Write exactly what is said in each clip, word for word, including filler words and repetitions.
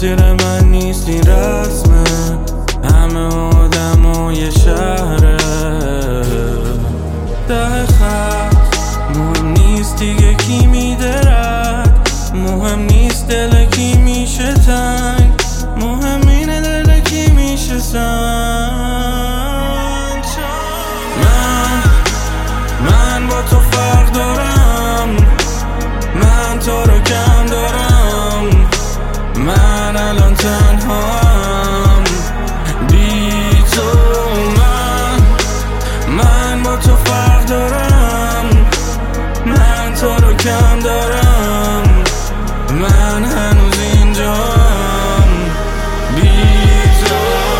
تقصیر من نیست این رسمه، همه آدم و یه شهره. ده خط مهم نیست دیگه کی میدرد، مهم نیست دل کی میشه تنگ، مهم اینه دل کی میشه سنگ. من من با تو فرق دارم، من تو رو کم دارم، من الان تنهام بی تو. من من با تو فرق دارم، من تو رو کم دارم، من هنوز اینجام بی تو.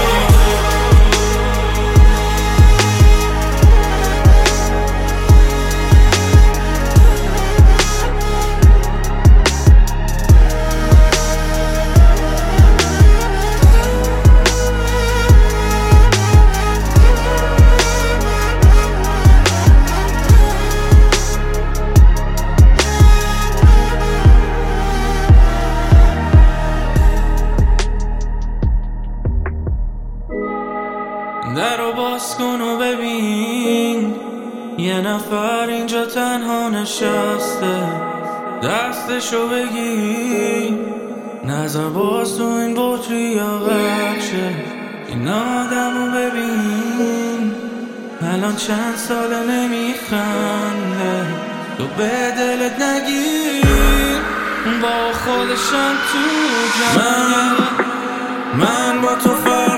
در رو باز کن و ببین یه نفر اینجا تنها نشسته، دستشو بگی نظر باز تو این بطری یا بخشه. این آدم رو ببین الان چند ساله نمیخنده، تو به دلت نگیر با خودشم تو جمعه. من من با تو فرق